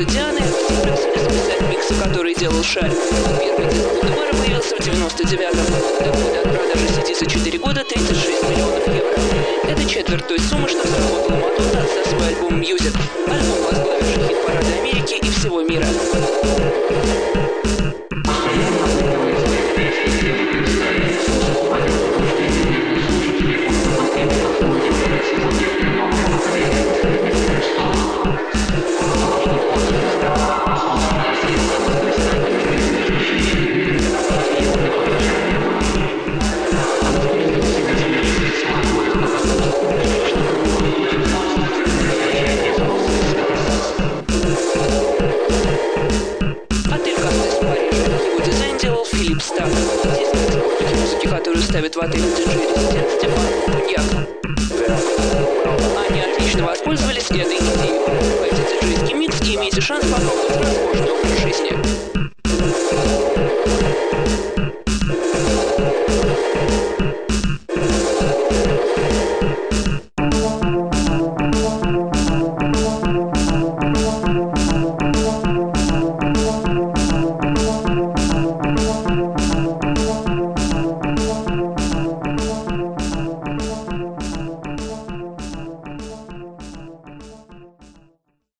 «Сердце Дианы», Тимбрекс записать миксы, который делал Шарь. Первый диск Вудемара появился в 99-м. Доходы от продажи CD за 4 года 36 миллионов евро. Это четверть той суммы, что заработала Мадонна за свой альбом «Music», альбом, возглавивший хит-парады Америки и всего мира. Которую ставит в отеле диджей-резидент Стефан Пуньяк. Они отлично воспользовались этой идеей. Покупайте диджейский микс и имейте шанс попробовать роскошный опыт жизни.